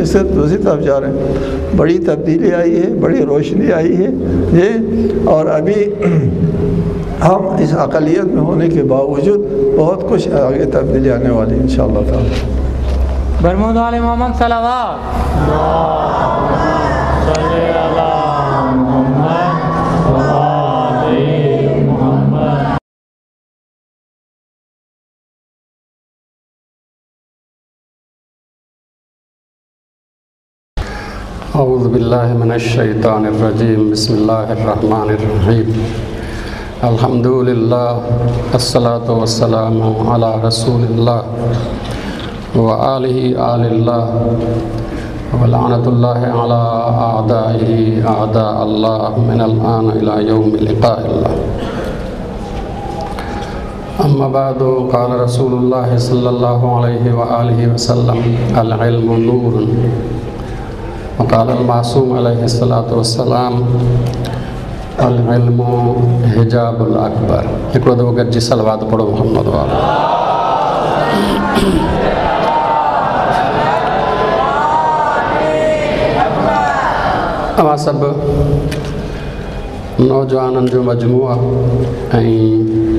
से दूसरी तरफ जा रहे हैं। बड़ी तब्दीली आई है, बड़ी रोशनी आई है ये, और अभी हम इस अक़लियत में होने के बावजूद बहुत कुछ आगे तब्दीली आने वाली है इंशाअल्लाह ताला। बरमूद वाले मोहम्मद सल्लल्लाहु औज़ु बिल्लाहि मिनश्शैतानिर रजीम, बिस्मिल्लाहिर्रहमानिर्रहीम। अल्हम्दुलिल्लाह अस्सलातु वस्सलामु अला रसूलिल्लाह व आलिहि आलिल्लाह व लअनतुल्लाहि अला आदाइहि आदा अल्लाह मिनल आन इला यौमि लिक़ाइल्लाह। अम्मा बादु क़ाल रसूलुल्लाह सल्लल्लाहु अलैहि व आलिहि वसल्लम अल इल्मु नूरुन व क़ाल अल मासूम अलैहिस्सलातु वस्सलाम अल इल्मु हिजाबुल अकबर। हिकिड़ो दफ़ो गॾिजी सलवात पढ़ो मोहम्मद वाला। अवां सभु नौजवाननि जो मजमू आहे ऐं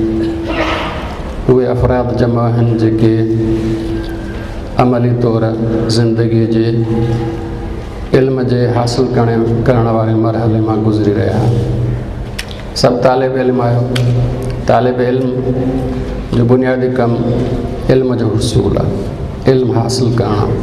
उहे अफ़राद जमा आहिनि जेके अमली तौर ज़िंदगी जे इल्म जे हासिल करण वारे मरहले मां गुज़री रहिया आहिनि। सभु तालिब इल्म आहियो। तालिब इल्म जो बुनियादी कमु इल्म जो हुसूल आहे, इल्म हासिल करणु।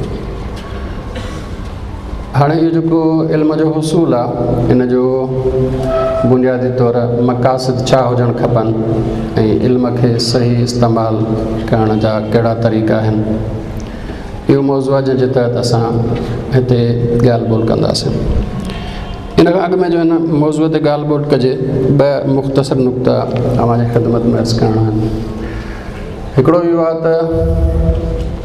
हाणे इहो जेको इल्म जो हुसूल आहे इन जो बुनियादी तौर मक़ासिद छा हुजणु खपनि ऐं इल्म खे सही इस्तेमालु करण जा कहिड़ा तरीक़ा आहिनि, इहो मौज़ू आहे जंहिंजे तहत असां हिते ॻाल्हि ॿोल कंदासीं। इन खां अॻु में जो हिन मौज़ूअ ते ॻाल्हि ॿोल कजे, ॿ मुख़्तसर नुक़्ता अवांजी ख़िदमत में अर्ज़ु करणा आहिनि। हिकिड़ो इहो आहे त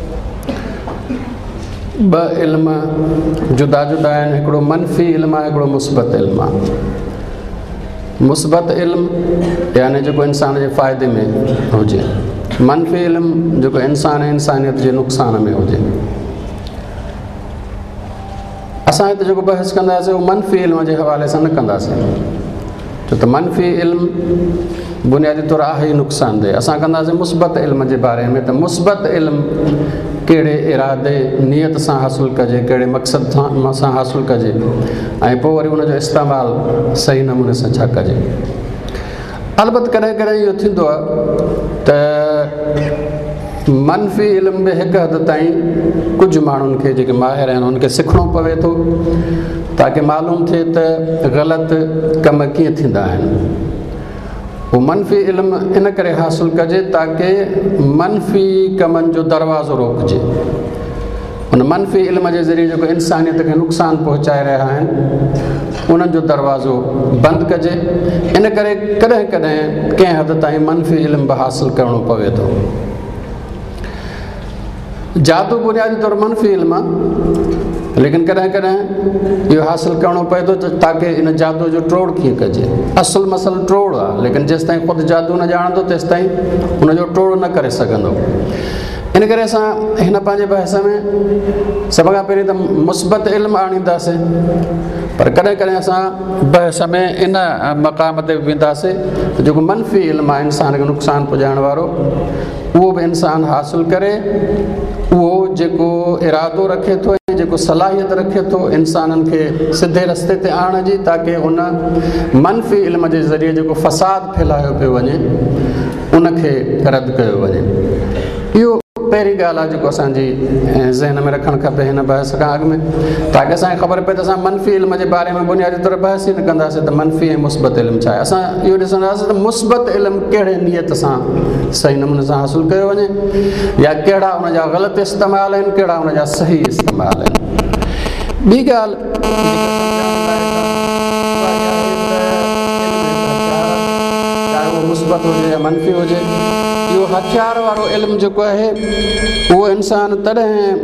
ॿ इल्म जुदा जुदा आहिनि। हिकिड़ो मनफ़ी इल्मु आहे, हिकिड़ो मुस्बत इल्मु आहे। मुस्बत इल्मु यानी जेको इंसान जे फ़ाइदे में हुजे, मनफ़ी इल्मु जेको इंसानियत जे नुक़सान में हुजे। असां हिते जेको बहस कंदासीं उहो मनफ़ी इल्म जे हवाले सां न कंदासीं, छो त मनफ़ी इल्मु बुनियादी तौर आहे ई नुक़सानदेह। असां कंदासीं मुस्बत इल्म जे बारे में, त मुस्बत इल्मु कहिड़े इरादे नियत सां हासिलु कजे, कहिड़े मक़सद सां हासिलु कजे ऐं पोइ वरी उनजो इस्तेमालु सही नमूने सां छा कजे। अलबत कॾहिं कॾहिं इहो थींदो आहे त मनफ़ी इल्म बि हिकु हद ताईं कुझु माण्हुनि खे जेके माहिर आहिनि उनखे सिखणो पवे थो ताकी मालूम थिए त ग़लति कम कीअं थींदा आहिनि। उहो मनफ़ी इल्मु इन करे हासिलु कजे ताकी मनफ़ी कमनि जो दरवाज़ो रोकिजे। उन मनफ़ी इल्म जे ज़रिए जेको इंसानियत खे नुक़सानु पहुचाए रहिया आहिनि उन्हनि जो दरवाज़ो बंदि कजे। इन करे कॾहिं कॾहिं कंहिं हद ताईं मनफ़ी इल्मु बि हासिलु करिणो पवे थो। जादू बुनियादी तौर मनफ़ी इल्मु आहे, लेकिन कॾहिं कॾहिं इहो हासिलु करिणो पए थो ताकी इन जादू जो ट्रोड़ कीअं कजे। असुलु मसइलो ट्रोड़ आहे, लेकिन जेसि ताईं ख़ुदि जादू न ॼाणंदो तेसि ताईं उनजो ट्रोड़ न करे सघंदो। इन करे असां हिन पंहिंजे बहस में सभ खां पहिरीं त मुस्बत इल्मु आणींदासीं, पर कॾहिं कॾहिं असां बहस में इन मक़ाम ते वेंदासीं त जेको मनफ़ी इल्मु आहे इंसान खे नुक़सानु पहुचाइण वारो, उहो बि इंसानु हासिलु करे। उहो जेको इरादो रखे थो ऐं जेको सलाहियत रखे थो इंसाननि खे सिधे रस्ते ते आणण जी, ताकी उन मनफ़ी इल्म जे ज़रिए जेको फ़साद फैलायो पियो वञे उनखे रद्द कयो वञे। इहो पहिरीं ॻाल्हि आहे जेको असांजी ज़हन में रखणु खपे हिन बहस खां अॻु में, ताकी असांखे ख़बर पए त असां मनफ़ी इल्म जे बारे में बुनियादी तौर बहस ई न कंदासीं त मनफ़ी ऐं मुस्बत इल्मु छा आहे। असां इहो ॾिसंदासीं त मुस्बत इल्मु कहिड़े नियत सां सही नमूने सां हासिलु कयो वञे, या कहिड़ा उनजा ग़लति इस्तेमालु आहिनि, कहिड़ा उनजा सही इस्तेमालु आहिनि। ॿी ॻाल्हि चाहे उहो मुस्बत हुजे या मनफ़ी हुजे, इहो हथियार वारो इल्मु जेको आहे उहो इंसान तॾहिं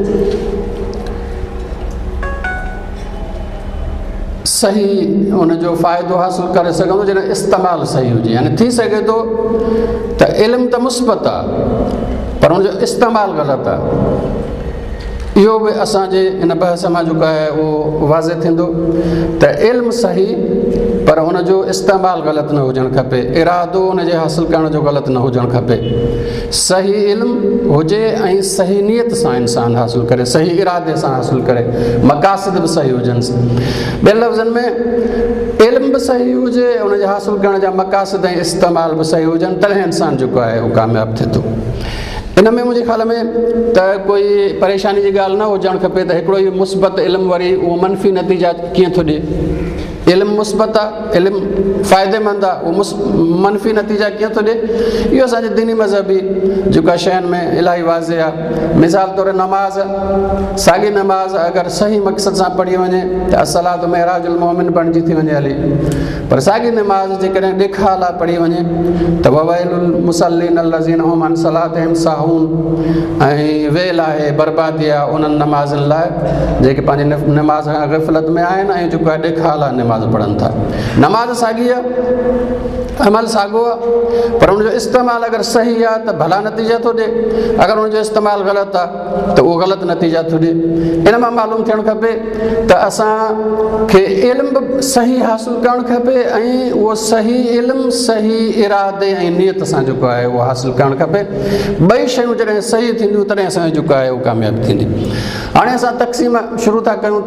सही उनजो फ़ाइदो हासिलु करे सघंदो जॾहिं इस्तेमालु सही हुजे। यानी थी सघे थो त इल्मु त मुस्बत आहे पर उनजो इस्तेमालु ग़लति आहे। इहो बि असांजे इन बहस मां जेको आहे उहो वाज़े थींदो त इल्मु सही पर हुनजो इस्तेमालु ग़लति न हुजणु खपे, इरादो हुनजे हासिलु करण जो ग़लति न हुजणु खपे। सही इल्मु हुजे ऐं सही नियत सां इंसानु हासिलु करे, सही इरादे सां हासिलु करे, मक़ासिद बि सही हुजनि। ॿियनि लफ़्ज़नि में इल्मु बि सही हुजे, हुनजे हासिलु करण जा मक़ासिद ऐं इस्तेमालु बि सही हुजनि, तॾहिं इंसानु जेको आहे उहो कामयाबु थिए थो। इन में मुंहिंजे ख़्याल में त कोई परेशानी जी ॻाल्हि न हुजणु खपे त हिकिड़ो इहो मुस्बत इल्मु वरी उहो मनफ़ी नतीजा कीअं थो ॾिए। इल्मु मुस्बत आहे, इल्मु फ़ाइदेमंद आहे, उहो मनफ़ी नतीजा कीअं थो ॾिए, इहो असांजे दीनी मज़हबी जेका शयुनि में इलाही वाज़े आहे। मिसाल तौर नमाज़, साॻी नमाज़ अगरि सही मक़सद सां पढ़ी वञे त असलात महराजुल मोमिन बणिजी थी वञे हली, पर साॻी नमाज़ जेकॾहिं ॾेखाला पढ़ी वञे त ववैलुल मुसल्लीन अल्लज़ीना हुम अन सलातिहिम साहून, ऐं वेल आहे, बर्बादी आहे उन्हनि नमाज़नि लाइ जेके पंहिंजे नमाज़ खां ग़फ़लत में आहिनि ऐं जेको आहे ॾेखाला नमाज़ पढ़नि था। नमाज़ साॻी आहे, अमल साॻियो आहे, पर हुनजो इस्तेमालु अगरि सही आहे त भला नतीजा थो ॾिए, अगरि हुनजो इस्तेमालु ग़लति आहे त उहो ग़लति नतीजा थो ॾिए। इन मां मालूम थियणु खपे त असांखे इल्मु बि सही हासिलु करणु खपे ऐं उहो सही इल्मु सही इरादे ऐं नियत सां जेको आहे उहो हासिलु करणु खपे। ॿई शयूं जॾहिं सही थींदियूं तॾहिं असांजो जेको आहे उहो कामयाबु थींदी। हाणे असां तक़सीम शुरू था कयूं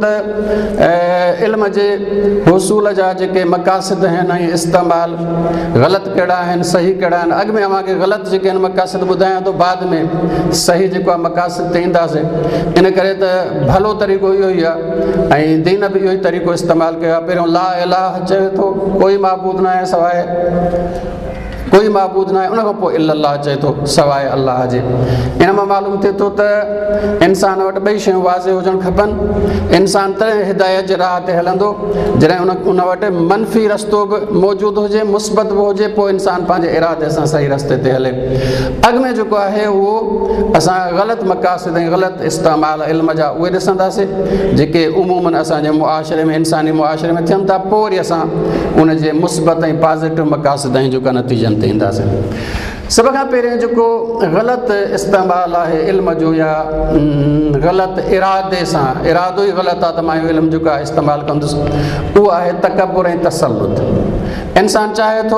त इल्म जे हुसूल जा जेके मक़ासिद आहिनि ऐं इस्तेमालु ग़लति कहिड़ा आहिनि, सही कहिड़ा आहिनि। अॻु में अव्हांखे ग़लति जेके आहिनि मक़ासिद ॿुधायां थो, बाद में सही जेको आहे मक़ासिद ते ईंदासीं। इन करे त भलो तरीक़ो इहो ई आहे ऐं दीन बि इहो ई तरीक़ो इस्तेमालु कयो आहे। पहिरियों ला इलाह चए थो, कोई माबूद न आहे सवाइ, कोई माबूद न आहे, उन खां पोइ इल्लल्लाह चए थो सवाइ अलाह जे। इन मां मालूम थिए थो त इंसान वटि ॿई शयूं वाज़े हुजणु खपनि। इंसान तॾहिं हिदायत जे राह ते हलंदो जॾहिं उन वटि मनफ़ी रस्तो बि मौजूदु हुजे, मुस्बत बि हुजे, पोइ इंसान पंहिंजे इरादे सां सही रस्ते ते हले। अॻु में जेको आहे उहो असां ग़लति मक़ासिद ऐं ग़लति इस्तेमाल इल्म जा उहे ॾिसंदासीं जेके उमूमन असांजे मुआशरे में, इंसानी मुआशरे में थियनि था। पोइ वरी असां उनजे मुस्बत ऐं पॉज़िटिव मक़ासिद ऐं जेका नतीजनि ते ईंदासीं। सभ खां पहिरियों जेको ग़लति इस्तेमालु आहे इल्म जो या ग़लति इरादे सां, इरादो ई ग़लति आहे त मां इहो इल्मु जेको आहे इस्तेमालु कंदुसि, उहो आहे तकबुर ऐं तसल्लुत। इंसानु चाहे थो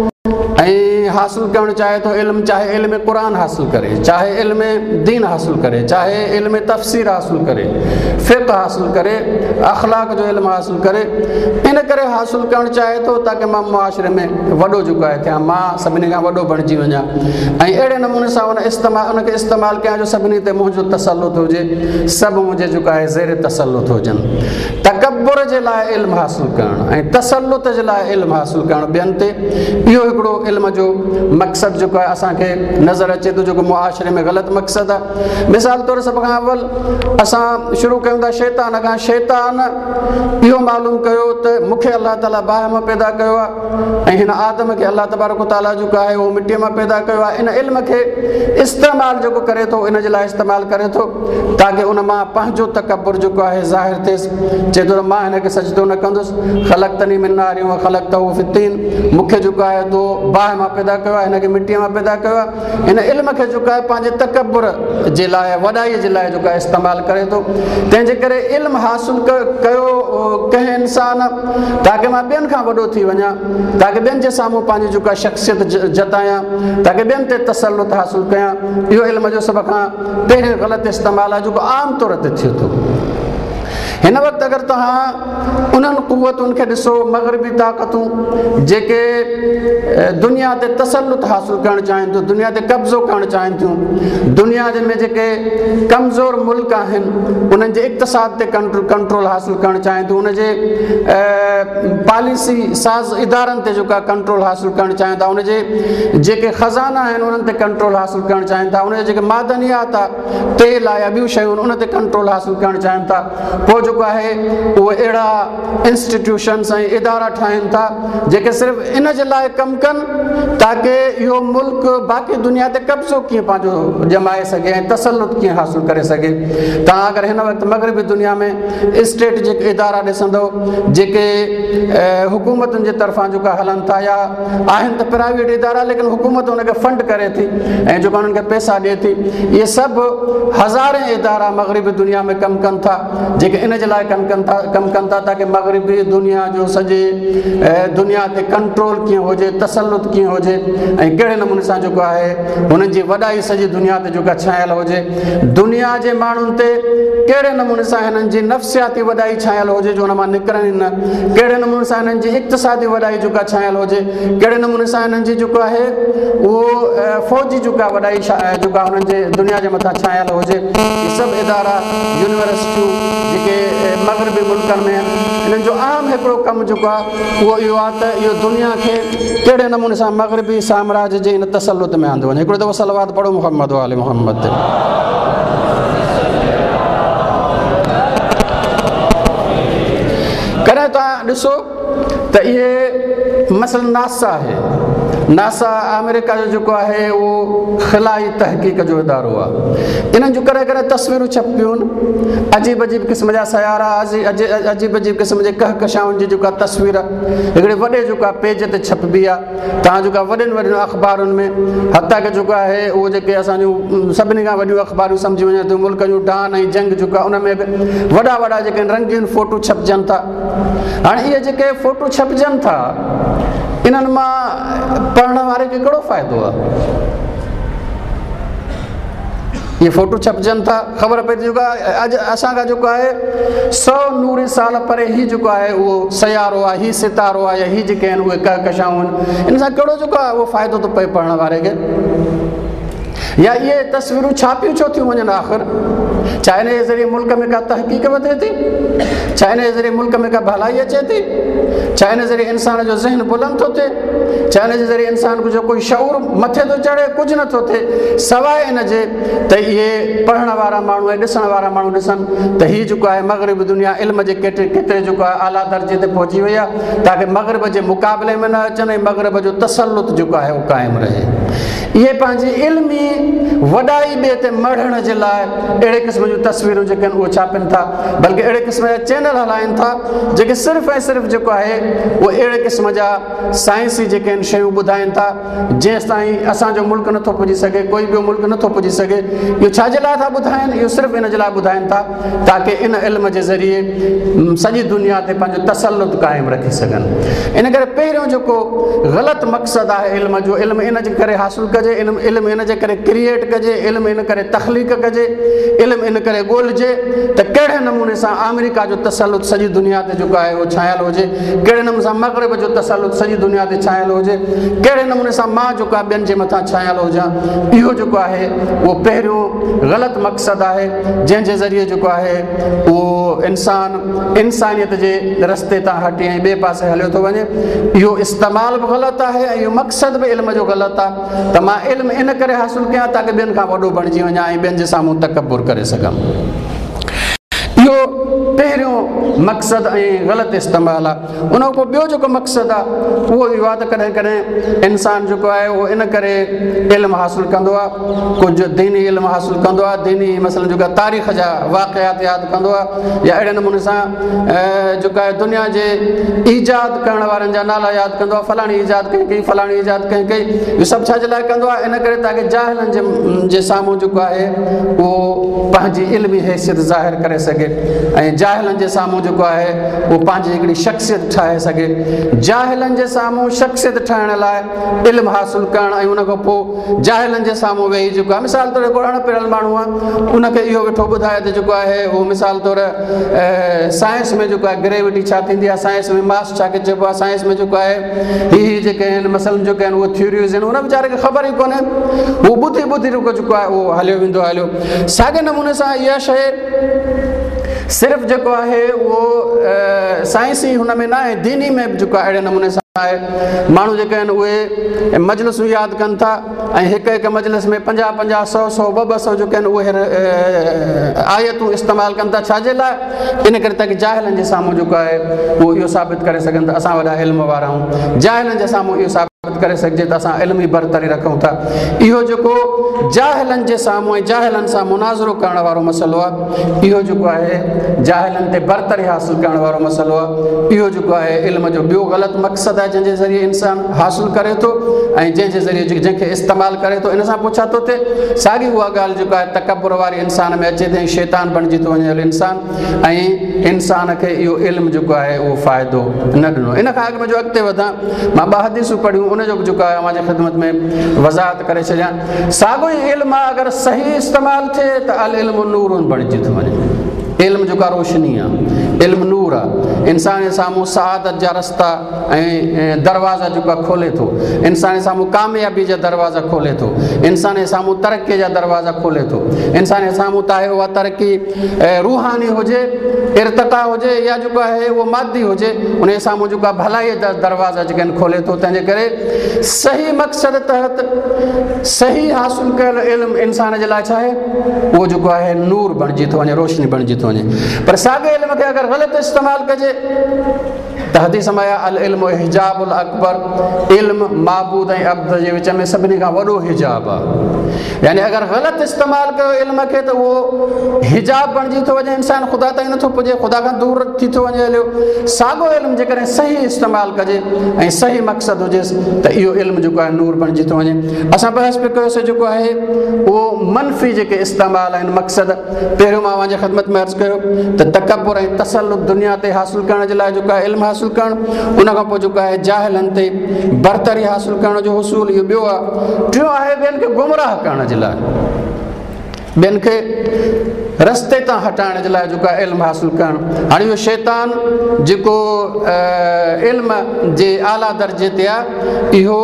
ऐं हासिलु करणु चाहे थो इल्मु, चाहे इल्म क़ुरान हासिलु करे, चाहे इल्म दीन हासिलु करे, चाहे इल्म तफ़सीर हासिलु करे, फ़िक़्ह हासिलु करे, अख़लाक़ जो इल्मु हासिलु करे। इन करे हासिलु करणु चाहे थो ताकी मां मुआशरे में वॾो जेको आहे थियां, मां सभिनी खां वॾो बणिजी वञा ऐं अहिड़े नमूने सां उनखे इस्तेमालु कयां जो सभिनी ते मुंहिंजो तसल्लुत हुजे, सभु मुंहिंजे जेको आहे ज़ेर तसल्लुत हुजनि। तकबुर जे लाइ इल्मु हासिलु करणु ऐं तसल्लुत जे लाइ इल्मु हासिलु करणु ॿियनि ते, इहो हिकिड़ो इल्म जो मक़सदु जेको आहे असांखे नज़र अचे थो, जेको मुआशरे में ग़लति मक़सदु आहे। मिसाल तौर सभ खां अवल असां शुरू कयूं था शैतान खां। शैतान इहो मालूम कयो त मूंखे अलाह ताला बाहि मां पैदा कयो आहे ऐं हिन आदम खे अलाह तबारक ताला जेको आहे उहो मिटीअ मां पैदा कयो आहे। इन इल्म खे इस्तेमालु जेको करे थो, इन जे लाइ इस्तेमालु करे थो ताकी उन मां पंहिंजो तकबुर जेको आहे ज़ाहिर थिएसि। चए थो त मां हिनखे सजदो न कंदुसि, ख़लक़तनी मिन नारिन व ख़लक़तहू फ़ी तीन, मूंखे जेको आहे तो बाहि मां पैदा कयो आहे, हिनखे मिटीअ मां पैदा कयो आहे। इन इल्म खे जेको आहे पंहिंजे तकबुर जे लाइ, वॾाईअ जे लाइ जेको आहे इस्तेमालु करे थो। तंहिंजे करे इल्मु हासिलु कयो कंहिं इंसान ताकी मां ॿियनि खां वॾो थी वञा, ताकी ॿियनि जे साम्हूं पंहिंजी जेको आहे शख़्सियत जतायां, ताकी ॿियनि ते तसल्लुत हासिलु कयां। इहो इल्म जो सभ खां पहिरियों ग़लति इस्तेमालु आहे जेको आम तौर ते थिए थो। हिन वक़्तु अगरि तव्हां उन्हनि क़ुवतुनि खे ॾिसो, मग़रिबी ताक़तूं जेके दुनिया ते तसल्लुत हासिलु करणु चाहिनि थियूं, दुनिया ते कब्ज़ो करणु चाहिनि थियूं, दुनिया में जेके कमज़ोर मुल्क आहिनि उन्हनि जे इक़्तिसाद ते कंट्रोल हासिलु करणु चाहिनि थियूं, उनजे पॉलिसी साज़ इदारनि ते जेका कंट्रोल हासिलु करणु चाहिनि था, उनजे जेके ख़ज़ाना आहिनि उन्हनि ते कंट्रोल हासिलु करणु चाहिनि था, उनजे जेके मादनियात आहे, तेल आहे या ॿियूं शयूं उन ते कंट्रोल हासिलु करणु चाहिनि था। पोइ जेको आहे उहे अहिड़ा इंस्टीट्यूशन्स ऐं इदारा ठाहिनि था जेके सिर्फ़ु इन जे लाइ कमु कनि ताकी इहो मुल्क बाक़ी दुनिया ते कब्ज़ो कीअं पंहिंजो ॼमाए सघे ऐं तसल्लुत कीअं हासिलु करे सघे। तव्हां अगरि हिन वक़्तु मग़रिबी दुनिया में स्टेट जेके इदारा ॾिसंदो जेके हुकूमतुनि जे तरफ़ां जेका हलनि था या आहिनि त प्राइवेट इदारा लेकिन हुकूमत उनखे फंड करे थी ऐं जेका उन्हनि खे पैसा ॾिए थी, इहे सभु हज़ारे इदारा मग़रिबी दुनिया में कमु कनि था जेके इन जे लाइ कमु कनि था ताकी मग़रिबी दुनिया जो सॼे दुनिया ते कंट्रोल कीअं हुजे, तसल्लुत कीअं हुजे ऐं कहिड़े नमूने सां जेको आहे हुननि जी वॾाई सॼी दुनिया ते जेका छायल हुजे, दुनिया जे माण्हुनि ते कहिड़े नमूने सां हिननि जी नफ़्सियाती वॾाई छायल हुजे जो हुन मां निकिरनि न, कहिड़े नमूने सां हिननि जी इक़्तिसादी वॾाई जेका छायल हुजे, कहिड़े नमूने सां हिननि जी जेको आहे उहो फ़ौजी जेका वॾाई जेका हुननि जे दुनिया जे मथां छायल हुजे। इहे सभु इदारा यूनिवर्सिटियूं जेके मग़रिबी मुल्कनि में आहिनि, हिननि जो आम हिकिड़ो कमु जेको आहे उहो इहो आहे त इहो दुनिया खे कहिड़े नमूने सां मग़रिबी साम्राज्य जे हिन तसल्लुत में आंदो वञे। हिकिड़ो दफ़ो सलवात पढ़ो मुहम्मद वाले मुहम्मद ते। कॾहिं तव्हां ॾिसो त इहे मसइलो नासा आहे, नासा अमेरिका जो जेको आहे उहो ख़िलाई तहक़ीक़ जो इदारो आहे। इन्हनि जूं करे करे तस्वीरूं छपियूं आहिनि, अजीब अजीब क़िस्म जा सयारा, अजीब अजीब क़िस्म जे कहकशाउनि जी जेका तस्वीर हिकिड़े वॾे जेका पेज ते छपबी आहे। तव्हां जेका वॾनि वॾनि अख़बारुनि में हथा के जेको आहे उहो जेके असांजूं सभिनी खां वॾियूं अख़बारूं सम्झी वञे त मुल्क जूं डान ऐं जंग जेका उन में बि वॾा वॾा जेके रंगीन फ़ोटू छपजनि था। हाणे इहे जेके फ़ोटू छपजनि था इन्हनि मां पढ़ण वारे खे कहिड़ो फ़ाइदो आहे? इहे फ़ोटू छपजनि था, ख़बर पए थी जेका अॼु असांखां जेको आहे 100 नूरी साल परे हीउ जेको आहे उहो सयारो आहे, हीउ सितारो आहे या हीउ जेके आहिनि उहे कहकशाऊं आहिनि, इन सां कहिड़ो जेको आहे उहो फ़ाइदो थो पए पढ़ण वारे खे? या इहे तस्वीरूं छापियूं छो थियूं वञनि आख़िर? छा इन जे ज़रिए मुल्क में का तहक़ीक़ वधे थी? छा इन जे ज़रिए मुल्क में का भलाई अचे थी? छा इन जे ज़रिए इंसान जो ज़हन बुलंद थो थिए? छा इन जे ज़रिए इंसान जो कोई शऊर मथे थो चढ़े? कुझु नथो थिए सवाइ इन जे त इहे पढ़ण वारा माण्हू ऐं ॾिसण वारा माण्हू ॾिसनि त हीउ जेको आहे मग़रिबी दुनिया इल्म जे केतिरे जेको आहे आला दर्जे ते पहुची वई आहे ताकी मग़रिब जे मुक़ाबले में न अचनि ऐं मग़रिब जो तसल्लुत जेको आहे उहो क़ाइमु रहे। इहे पंहिंजी इल्मी वॾाई ॿिए ते मढ़ण जे लाइ अहिड़े क़िस्म जूं तस्वीरूं जेके आहिनि उहे छापनि था, बल्कि अहिड़े क़िस्म जा चैनल हलाइनि था जेके सिर्फ़ु ऐं सिर्फ़ु जेको आहे उहे अहिड़े क़िस्म जा साइंसी जेके आहिनि शयूं ॿुधाइनि था जेसि ताईं असांजो मुल्क नथो पुॼी सघे, कोई ॿियो मुल्क नथो पुॼी सघे। इहो छाजे लाइ था ॿुधाइनि? इहो सिर्फ़ु इन जे लाइ ॿुधाइनि था ताकी इन इल्म जे ज़रिए सॼी दुनिया ते पंहिंजो तसल्लुत क़ाइमु रखी सघनि। इन करे पहिरियों जेको ग़लति मक़सदु आहे इल्म जो, इल्म इन जे करे हासिलु कजे, इल्म इन जे करे क्रिएट कजे, इल्म इन करे तख़लीक़ कजे, इल्म इन करे ॻोल्हिजे त कहिड़े नमूने सां अमेरिका जो तसल्लुत सॼी दुनिया ते जेको आहे उहो छायल हुजे, कहिड़े नमूने सां मग़रिब जो तसल्लुत सॼी दुनिया ते छायल हुजे, कहिड़े नमूने सां मां जेको आहे ॿियनि जे मथां छायल हुजां। इहो जेको आहे उहो पहिरियों ग़लति मक़सदु आहे जंहिंजे ज़रिए जेको आहे उहो इंसानियत जे रस्ते तां हटी ऐं ॿिए पासे हलियो थो वञे। इहो इस्तेमालु बि ग़लति आहे ऐं इहो मक़सदु बि इल्म जो ग़लति आहे त मां इल्म इन करे हासिलु कयां ताकी ॿियनि खां वॾो बणिजी वञा ऐं ॿियनि जे साम्हूं तकबुर करे सघां। इहो पहिरियों मक़सदु ऐं ग़लति इस्तेमालु आहे। उन खां पोइ ॿियो जेको मक़सदु आहे उहो इहो आहे त कॾहिं कॾहिं इंसान जेको आहे उहो इन करे इल्मु हासिलु कंदो आहे, कुझु दीनी इल्मु हासिलु कंदो आहे, दीनी मसइलनि जेका तारीख़ जा वाक़ियात यादि कंदो आहे या अहिड़े नमूने सां जेको आहे दुनिया जे ईजाद करण वारनि जा नाला यादि कंदो आहे, फलाणी ईजाद कंहिं कई, फलाणी ईजाद कंहिं कई। इहो सभु छाजे लाइ कंदो आहे? इन करे ताकी जाहिलनि जे साम्हूं जेको आहे उहो पंहिंजी इल्मी हैसियत ज़ाहिर करे सघे ऐं जाहिलनि जे साम्हूं जेको आहे उहो पंहिंजी हिकिड़ी शख़्सियत ठाहे सघे। जाहिलनि जे साम्हूं शख़्सियत ठाहिण लाइ इल्मु हासिलु करणु ऐं उन खां पोइ जाहिलनि जे साम्हूं वेही जेको आहे मिसाल तौरु हिकिड़ो अणपढ़ियल माण्हू आहे उनखे इहो वेठो ॿुधाए त जेको आहे उहो मिसाल तौरु साइंस में जेको आहे ग्रेविटी छा थींदी आहे, साइंस में मास छा खे चइबो आहे, साइंस में जेको आहे हीअ जेके आहिनि मसइलनि जेके आहिनि उहे थ्योरीज़ आहिनि, उन वीचारे खे ख़बर ई कोन्हे, उहो ॿुधी जेको आहे उहो हलियो वेंदो हलियो। साॻे नमूने सां इहा शइ सिर्फ़ु जेको आहे उहो साइंसी हुन में न आहे, दीनी में बि जेको आहे अहिड़े नमूने सां आहे माण्हू जेके आहिनि उहे मजलिसूं यादि कनि था ऐं हिकु हिकु मजलिस में 50-50, 100-100, 200 जेके आहिनि उहे आयतूं इस्तेमालु कनि था। छाजे लाइ? इन करे ताकी जाहिलनि जे साम्हूं जेको आहे उहो इहो साबित करे सघनि था असां वॾा इल्म वारा आहियूं। जाहिलनि जे साम्हूं इहो साबित करे सघिजे त असां इल्मी बरतरी रखूं था। इहो जेको जाहिलनि जे साम्हूं ऐं जाहिलनि सां मुनाज़रो करण वारो मसइलो आहे, इहो जेको आहे जाहिलनि ते बरतरी हासिलु करण वारो मसइलो आहे। इहो जेको आहे इल्म जो ॿियो ग़लति मक़सदु आहे जंहिंजे ज़रिए इंसानु हासिलु करे थो ऐं जंहिंजे ज़रिए जंहिंखे इस्तेमालु करे थो। इन सां पुछा थो थिए साॻी उहा ॻाल्हि जेको आहे तकबुर वारी इंसान में अचे थी, शैतान बणिजी थो वञे हल इंसानु, ऐं इंसान खे इहो इल्मु जेको आहे उहो फ़ाइदो न ॾिनो। इन खां अॻु में जो अॻिते वधां, मां 2 हदीसूं पढ़ियूं, उनजो बि जेको आहे मुंहिंजे ख़िदमत में वज़ाहत करे छॾियां। साॻियो ई इल्मु आहे अगरि सही इस्तेमालु थिए त अल इल्मु नूरुन बणिजी थो वञे। इल्मु जेका रोशनी आहे, इल्मु नूर आहे, इंसान जे साम्हूं सआदत जा रस्ता ऐं दरवाज़ा जेका खोले थो, इंसान जे साम्हूं कामयाबी जा दरवाज़ा खोले थो, इंसान जे साम्हूं तरक़ीअ जा दरवाज़ा खोले थो। इंसान जे साम्हूं चाहे उहा तरक़ी रूहानी हुजे, इर्तिक़ा हुजे या जेको आहे उहो मादी हुजे, उन जे साम्हूं जेका भलाईअ जा दरवाज़ा जेके आहिनि खोले थो। तंहिंजे करे सही मक़सद तहत सही हासिलु कयल इल्मु इंसान जे लाइ छा आहे, उहो जेको आहे नूर बणिजी थो वञे, रोशनी बणिजी थो वञे। पर साॻे इल्म खे अगरि ग़लति इस्तेमालु कजे त हदीस में आहे अल इल्मु हिजाबुल अकबर, इल्मु माबूद ऐं अब्द जे विच में सभिनी खां वॾो हिजाब आहे। यानी अगरि ग़लति इस्तेमालु कयो इल्म खे त उहो हिजाब बणिजी थो वञे, इंसानु ख़ुदा ताईं नथो पुॼे, ख़ुदा खां दूर थी थो वञे हलियो। साॻियो इल्मु जेकॾहिं सही इस्तेमालु कजे ऐं सही मक़सदु हुजेसि त इहो इल्मु जेको आहे नूर बणिजी थो वञे। असां बहस पियो कयोसीं जेको आहे उहो मनफ़ी जेके इस्तेमालु आहिनि मक़सद, पहिरियों मां पंहिंजे ख़िदमत में अर्ज़ु कयो त तकबुर ऐं तसल्लुत दुनिया ते हासिलु करण जे लाइ जेको आहे इल्मु हासिलु करणु, उन खां पोइ जेको आहे जाहिलनि ते बरतरी हासिलु करण जो हुसूल, इहो ॿियो आहे। टियों आहे ॿियनि खे गुमराह करण जे लाइ, ॿियनि खे रस्ते तां हटाइण जे लाइ जेको आहे इल्मु हासिलु करणु। हाणे इहो शैतान जेको इल्म जे आला दर्जे ते आहे, इहो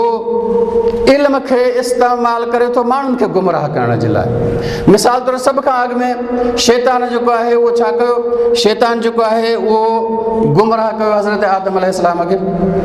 इल्म खे इस्तेमालु करे थो माण्हुनि खे गुमराह करण जे लाइ। मिसाल तौरु सभ खां अॻु में शैतान जेको आहे उहो छा कयो, शैतान जेको आहे उहो गुमराह कयो हज़रत आदम अलैहिस्सलाम खे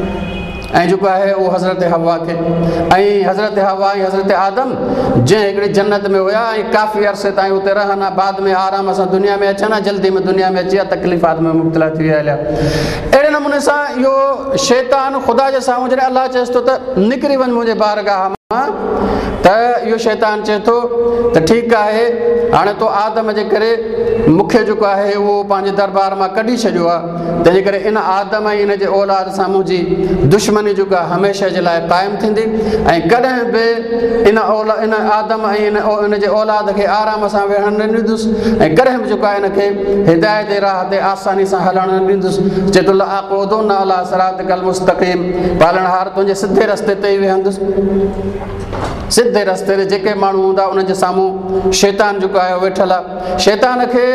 ऐं जेको आहे उहो हज़रत हवा खे। ऐं हज़रत हवा ऐं हज़रत आदम जंहिं हिकिड़ी जन्नत में हुया ऐं काफ़ी अरसे ताईं उते रहनि, बाद में आराम सां दुनिया में अचनि, जल्दी में दुनिया में अची विया, तकलीफ़ात में मुब्तला थी विया हलिया। अहिड़े नमूने सां इहो शैतान ख़ुदा जे साम्हूं जॾहिं अलाह चएसि थो त निकिरी वञ मुंहिंजे बारगाह मां, त इहो शैतान चए थो त ठीकु आहे, हाणे तो आदम जे करे मूंखे जेको आहे उहो पंहिंजे दरबार मां कढी छॾियो आहे, तंहिंजे करे इन आदम ऐं इन जे औलाद सां मुंहिंजी दुश्मनी जेका हमेशह जे लाइ क़ाइमु थींदी ऐं कॾहिं बि इन आदम ऐं इन जे औलाद खे आराम सां वेहण न ॾींदुसि ऐं कॾहिं बि जेको आहे इनखे हिदायत जे राह ते आसानी सां हलण न ॾींदुसि। चए थो लाक़ुदु न अला सिरातिकल मुस्तक़ीम, पालणहार तुंहिंजे सिधे रस्ते ते ई वेहंदुसि। सिधे रस्ते ते जेके माण्हू हूंदा उन्हनि जे साम्हूं शैतान जेको आहे वेठल आहे। शैतान खे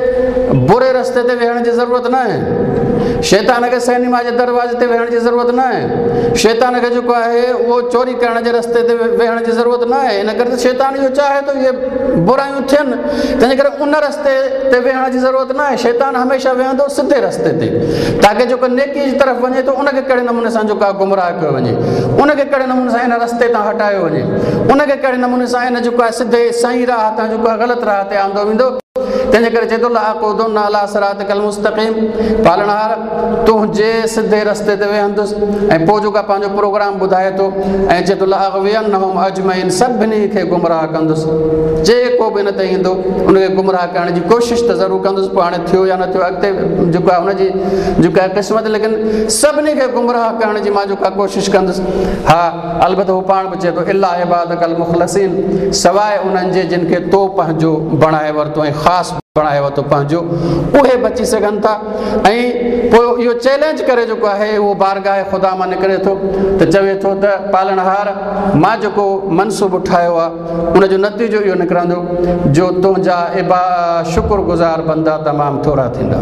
बुरे रस्ते ते वेहण जी ज़रूरत न आहे, शैतान खे सिनेमा जे दरवाज़े ते वेहण जी ज़रूरत न आहे, शैतान खे जेको आहे उहो चोरी करण जे रस्ते ते वेहण जी ज़रूरत न आहे। इन करे त शैतान इहो चाहे थो इहे बुरायूं थियनि, तंहिंजे करे उन रस्ते ते वेहण जी ज़रूरत न आहे। शैतान हमेशह वेहंदो सिधे रस्ते ते, ताकी जेको नेकी जी तरफ़ वञे थो उनखे कहिड़े नमूने सां जेको आहे गुमराह कयो वञे, उनखे कहिड़े नमूने सां इन रस्ते तां हटायो वञे, उनखे कहिड़े नमूने सां इन जेको आहे सिधे सही राह तां जेको आहे ग़लति राह ते आंदो वेंदो। तंहिंजे करे चए थो लाक़ुदु न अला सिरातिकल मुस्तक़ीम, पालणहार तुंहिंजे सिधे रस्ते ते वेहंदुसि। ऐं पोइ जेको आहे पंहिंजो प्रोग्राम ॿुधाए थो ऐं चए थो लाअग़वियन्नहुम अजमईन, सभिनी खे गुमराह कंदुसि। जेको बि इन ते ईंदो उनखे गुमराह करण जी कोशिशि त ज़रूरु कंदुसि, पोइ हाणे थियो या न थियो अॻिते जेको आहे हुनजी जेको आहे क़िस्मत, लेकिन सभिनी खे गुमराह करण जी मां जेको आहे कोशिशि कंदुसि। हा अलबत्ते हू पाण बि चए थो इल्ला इबादकल मुख़लसीन, सवाइ उन्हनि जे जिन खे तो पंहिंजो बणाए वरितो ऐं ख़ासि बणाए वरितो पंहिंजो, उहे बची सघनि था। ऐं पोइ इहो चैलेंज करे जेको आहे उहो बारगाह ख़ुदा मां निकिरे थो त चवे थो त पालणहार मां जेको मनसूबु ठाहियो आहे उनजो नतीजो इहो निकिरंदो जो तुंहिंजा शुक्रगुज़ार बंदा तमामु थोरा थींदा।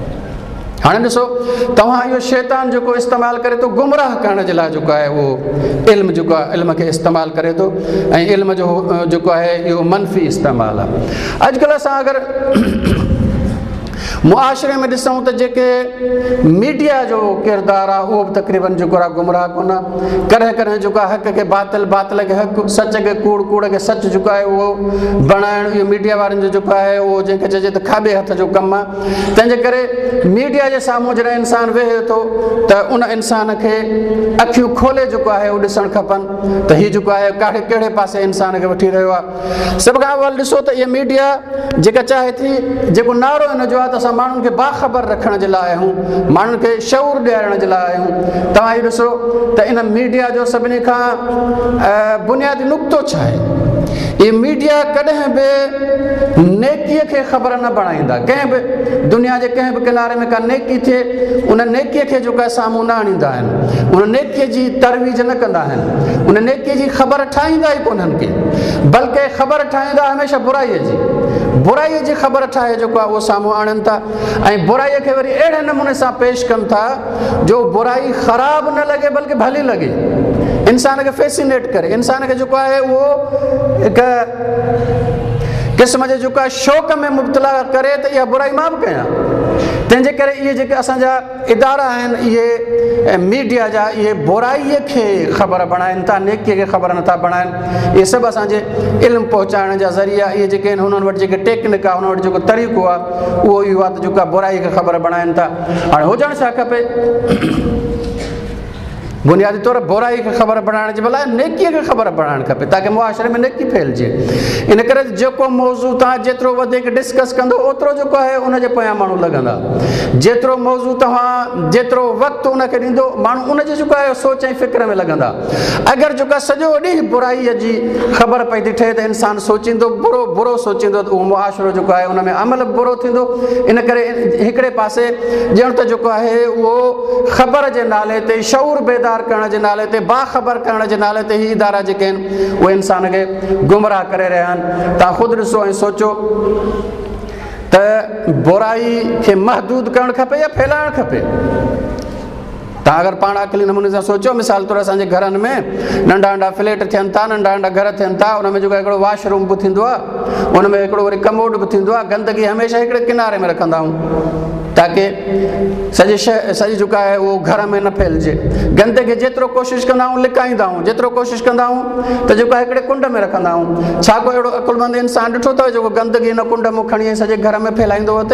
हाणे ॾिसो तव्हां इहो शैतान जेको इस्तेमालु करे थो गुमराह करण जे लाइ जेको आहे उहो इल्मु जेको आहे इल्म खे इस्तेमालु करे थो ऐं इल्म जो जेको आहे इहो मनफ़ी इस्तेमालु आहे। अॼुकल्ह असां अगरि मुआशरे में ॾिसूं त जेके मीडिया जो किरदारु आहे उहो बि तक़रीबन जेको आहे गुमराह कोन आहे। कॾहिं कॾहिं जेको आहे हक़ खे बातिल, बातिल खे हक़, सच खे कूड़, कूड़ खे सच जेको आहे उहो बणाइणु इहो मीडिया वारनि जो जेको आहे उहो जंहिंखे चइजे त खाॿे हथ जो कमु आहे। तंहिंजे करे मीडिया जे साम्हूं जॾहिं इंसानु वेहे थो त उन इंसान खे अखियूं खोले जेको आहे उहो ॾिसणु खपनि त हीउ जेको आहे काॾे कहिड़े पासे इंसान खे वठी रहियो आहे। सभ खां अवल ॾिसो त इहा मीडिया जेका चाहे थी, जेको नारो हिन जो आहे त असां माण्हुनि खे बाख़बर रखण जे लाइ आहियूं, माण्हुनि खे शऊर ॾियारण जे लाइ आहियूं। तव्हां इहो ॾिसो त इन मीडिया जो सभिनी खां बुनियादी नुक़्तो छा आहे? इहे मीडिया कॾहिं बि नेकीअ खे ख़बर न बणाईंदा। कंहिं बि दुनिया जे कंहिं बि किनारे में का नेकी थिए उन नेकीअ खे जेको आहे साम्हूं न आणींदा आहिनि, उन नेकीअ जी तरवीज न कंदा आहिनि, उन नेकीअ जी ख़बर ठाहींदा ई कोन्हनि के, बल्कि ख़बर ठाहींदा हमेशह बुराईअ जी ख़बर ठाहे जेको आहे उहो साम्हूं आणनि था ऐं बुराईअ खे वरी अहिड़े नमूने सां पेश कनि था जो बुराई ख़राब न लॻे बल्कि भली लॻे, इंसान खे फैसिनेट करे, इंसान खे जेको आहे उहो हिकु क़िस्म जे जेको आहे शौक़ में मुब्तला करे त इहा बुराई मां बि कयां। तंहिंजे करे इहे जेके असांजा इदारा आहिनि इहे मीडिया जा, इहे बुराईअ खे ख़बर बणाइनि था, नेकीअ खे ख़बर नथा बणाइनि। इहे सभु असांजे इल्मु पहुचाइण जा ज़रिया इहे जेके आहिनि, हुननि वटि जेके टेक्निक आहे, हुन वटि जेको तरीक़ो आहे उहो इहो आहे त जेको आहे बुराई खे ख़बर बणाइनि था। हाणे हुजणु छा खपे? बुनियादी तौर बुराई खे ख़बर बणाइण जे बलाइ नेकीअ खे ख़बर बणाइणु खपे ताकी मुआशरे में नेकी फैलिजे। इन करे जेको मौज़ू तव्हां जेतिरो वधीक डिस्कस कंदो ओतिरो जेको आहे उनजे पोयां माण्हू लॻंदा। जेतिरो मौज़ू तव्हां जेतिरो वक़्तु उनखे ॾींदो माण्हू उनजे जेको आहे सोच ऐं फ़िक्र में लॻंदा। अगरि जेको आहे सॼो ॾींहुं बुराईअ जी ख़बर पई थी थिए त इंसानु सोचींदो बुरो सोचींदो त उहो मुआशरो जेको आहे उन में अमल बुरो थींदो। इन करे हिकिड़े पासे ॼण त जेको आहे उहो ख़बर जे नाले ते शऊर बेदार करण जे नाले ते, बाख़बर करण जे नाले ते ही इदारा जेके आहिनि उहे इंसान खे गुमराह करे रहिया आहिनि। तव्हां ख़ुदि ॾिसो ऐं सोचो त बुराई खे महदूद करणु खपे या फैलाइणु खपे? तव्हां अगरि पाण अकली नमूने सां सोचो, मिसाल तौरु असांजे घरनि में नंढा नंढा फ्लैट थियनि था, नंढा नंढा घर थियनि था, उन में जेको हिकिड़ो वॉशरूम बि थींदो आहे, उन में हिकिड़ो वरी कमोड बि थींदो आहे। गंदगी हमेशह हिकिड़े किनारे में रखंदा आहियूं ताकी सॼी जेका आहे उहो घर में न फैलिजे। गंदगी जेतिरो कोशिशि कंदा आहियूं लिकाईंदा आहियूं, जेतिरो कोशिशि कंदा आहियूं त जेको आहे हिकिड़े कुंड में रखंदा आहियूं। छा को अहिड़ो अकुलमंद इंसानु ॾिठो अथव जेको गंदगी हिन कुंड मां खणी सॼे घर में फैलाईंदो हुते?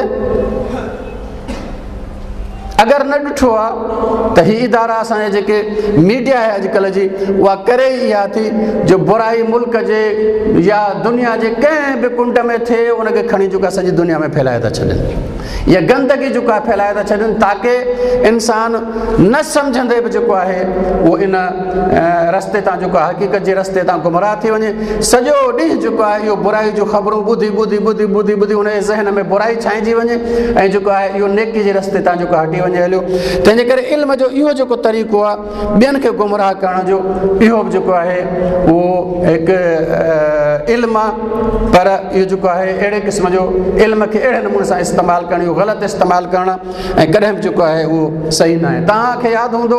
अगरि न ॾिठो आहे त हीअ इदारा असांजे जेके मीडिया आहे अॼुकल्ह जी उहा करे ई इहा थी जो बुराई मुल्क जे या दुनिया जे कंहिं बि कुंड में थिए उनखे खणी जेका सॼी दुनिया में फैलाए था छॾनि। इहा गंदगी जेको आहे फैलाए था छॾनि ताकी इंसानु न सम्झंदे बि जेको आहे उहो इन रस्ते तां जेको आहे हक़ीक़त जे रस्ते तां गुमराह थी वञे। सॼो ॾींहुं जेको आहे इहो बुराई जूं ख़बरूं ॿुधी ॿुधी ॿुधी ॿुधी ॿुधी हुनजे ज़हन में बुराई छांइजी वञे ऐं जेको आहे इहो नेकी जे रस्ते तां जेको हटी वञे हलियो। तंहिंजे करे इल्म जो इहो जेको तरीक़ो आहे ॿियनि खे गुमराह करण जो, इहो बि जेको आहे उहो हिकु इल्मु आहे, पर इहो जेको आहे अहिड़े क़िस्म जो इल्म खे अहिड़े नमूने सां इस्तेमालु करणु, इहो ग़लति इस्तेमालु करणु ऐं कॾहिं बि जेको आहे उहो सही न आहे। तव्हांखे यादि हूंदो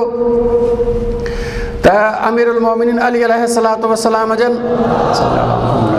त अमीरुल मोमिनीन अली अलैहिस्सलातु वस्सलाम जन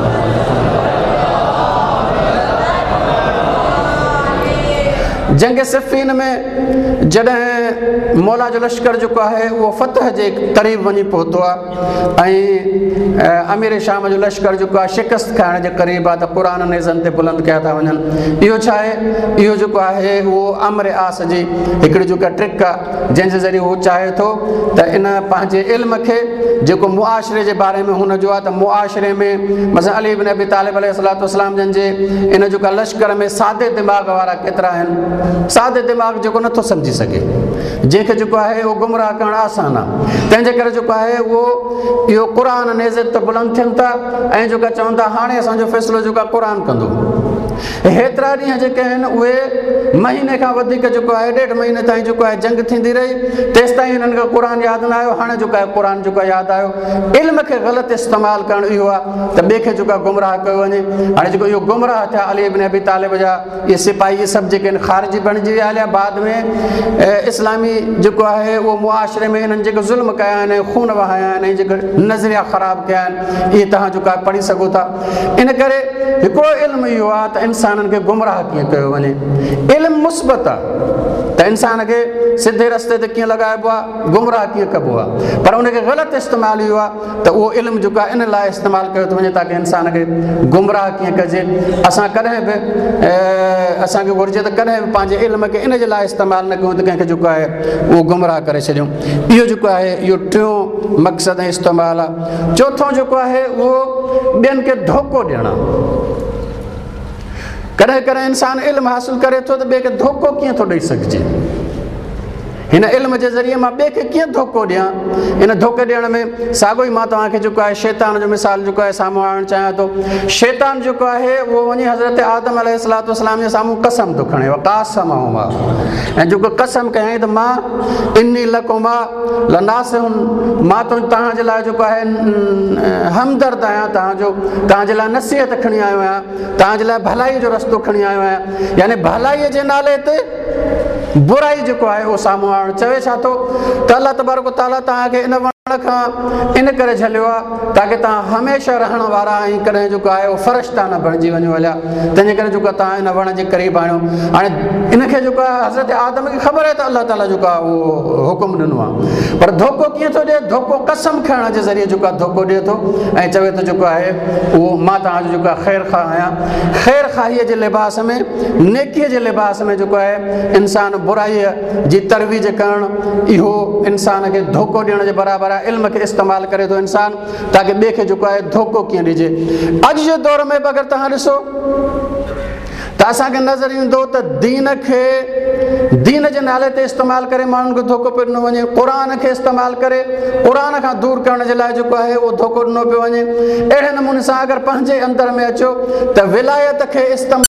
जंग सिफ़ीन में जॾहिं मौला जो लश्कर जेको आहे उहो फतह जे क़रीब वञी पहुतो आहे ऐं अमीर शाम जो लश्कर जेको आहे शिकस्त खाइण जे क़रीब आहे त क़ुरान नेज़नि ते बुलंद कया था वञनि। इहो छा आहे? इहो जेको आहे उहो अमर आस जी हिकिड़ी जेका ट्रिक आहे जंहिंजे ज़रिए उहो चाहे थो त इन पंहिंजे इल्म खे जेको मुआशरे जे बारे में हुनजो आहे त मुआशरे में मसलन अली इब्न अबी तालिब अलैहिस्सलातु वस्सलाम जन जे इन जेका लश्कर में सादे दिमाग़ वारा केतिरा आहिनि। सादे दिमाग़ जेको नथो सम्झी सघे, जंहिंखे जेको आहे उहो गुमराह करणु आसान आहे। तंहिंजे करे जेको आहे उहो इहो क़ुरान नेज़त ते बुलंद थियनि था ऐं जेका चवनि था हाणे असांजो फ़ैसिलो जेको आहे क़ुरान कंदो। हेतिरा ॾींहं जेके आहिनि उहे महीने खां वधीक जेको आहे 1.5 महीने ताईं जेको आहे जंग थींदी रही, तेसि ताईं हिननि खे क़ुरान यादि न आयो। हाणे जेको आहे क़ुरान जेको आहे यादि आयो। इल्म खे ग़लति इस्तेमालु करणु इहो आहे त ॿिए खे जेको आहे गुमराह कयो वञे। हाणे जेको इहो गुमराह थिया अली इब्न अबी तालिब जा इहे सिपाही इहे सभु जेके आहिनि ख़ारिजी बणिजी विया हलिया। बाद में इस्लामी जेको आहे उहो मुआशरे में हिननि जेके ज़ुल्म कया आहिनि, खून वहाया आहिनि, जेके नज़रिया ख़राबु कया आहिनि, इहे तव्हां जेको आहे पढ़ी सघो था। इन करे हिकिड़ो इल्मु इहो आहे त इंसाननि खे गुमराह कीअं कयो वञे। इल्मु मुस्बत आहे त इंसान खे सिधे रस्ते ते कीअं लॻाइबो आहे, गुमराह कीअं कबो आहे, पर उनखे ग़लति इस्तेमालु इहो आहे त उहो इल्मु जेको आहे इन लाइ इस्तेमालु कयो थो वञे ताकी इंसान खे गुमराह कीअं कजे। असां कॾहिं बि असांखे घुरिजे त कॾहिं बि पंहिंजे इल्म खे इन जे लाइ इस्तेमालु न कयूं त कंहिंखे जेको आहे उहो गुमराह करे छॾियूं। इहो जेको आहे इहो टियों मक़सदु ऐं इस्तेमालु आहे। चोथों जेको आहे उहो ॿियनि खे धोखो ॾियणु। कॾहिं कॾहिं इंसान इल्मु हासिलु करे थो त ॿिए खे धोखो कीअं थो ॾेई सघिजे। हिन इल्म जे ज़रिए मां ॿिए खे कीअं धोखो ॾियां। इन धोखे ॾियण में साॻियो ई मां तव्हांखे जेको आहे शैतान जो मिसाल जेको आहे साम्हूं आणणु चाहियां थो। शैतान जेको आहे उहो वञी हज़रत आदम अलैहिस्सलाम जे साम्हूं कसम थो खणे, क़ासम मां, ऐं जेको कसम कयईं त मां इन्नी लकुमा लनासिहुन, मां तव्हांजे लाइ जेको आहे हमदर्द आहियां, तव्हांजे लाइ नसीहत खणी आयो आहियां, तव्हांजे लाइ भलाई जो रस्तो खणी आयो आहियां। यानी भलाईअ जे नाले ते बुराई जेको आहे उहो साम्हूं आणणु। चवे छा थो त अलाह तबारक व तआला तव्हांखे इन वण खां इन करे झलियो आहे ताकी तव्हां हमेशह रहण वारा ऐं कॾहिं जेको आहे उहो फ़रिश्ता न बणिजी वञो हलिया। तंहिंजे करे जेको आहे तव्हां इन वण जे क़रीब आहियो। हाणे इनखे जेको आहे हज़रत आदम खे ख़बर आहे त अलाह ताला जेको आहे उहो हुकुम ॾिनो आहे, पर धोखो कीअं थो ॾिए। धोखो कसम खणण जे ज़रिए जेको आहे धोखो ॾिए थो ऐं चवे थो जेको आहे उहो मां तव्हांजो जेको आहे ख़ैर ख़ाह आहियां। ख़ैर ख़ाहीअ जे लिबास में, नेकीअ जे लिबास में जेको आहे इंसान बुराईअ जी तरवीज करणु, इहो इंसान खे धोखो ॾियण जे बराबरि आहे। इल्म खे इस्तेमालु करे थो इंसान ताकी ॿिए खे जेको आहे धोखो कीअं ॾिजे। अॼु जे दौर में बि अगरि तव्हां ॾिसो त असांखे नज़र ईंदो त दीन खे दीन जे नाले ते इस्तेमालु करे माण्हुनि खे धोखो पियो ॾिनो वञे। क़ुरान खे इस्तेमालु करे क़ुरान खां दूरि करण जे लाइ जेको आहे उहो धोखो ॾिनो पियो वञे। अहिड़े नमूने सां अगरि पंहिंजे अंदर में अचो त विलायत खे इस्तेमालु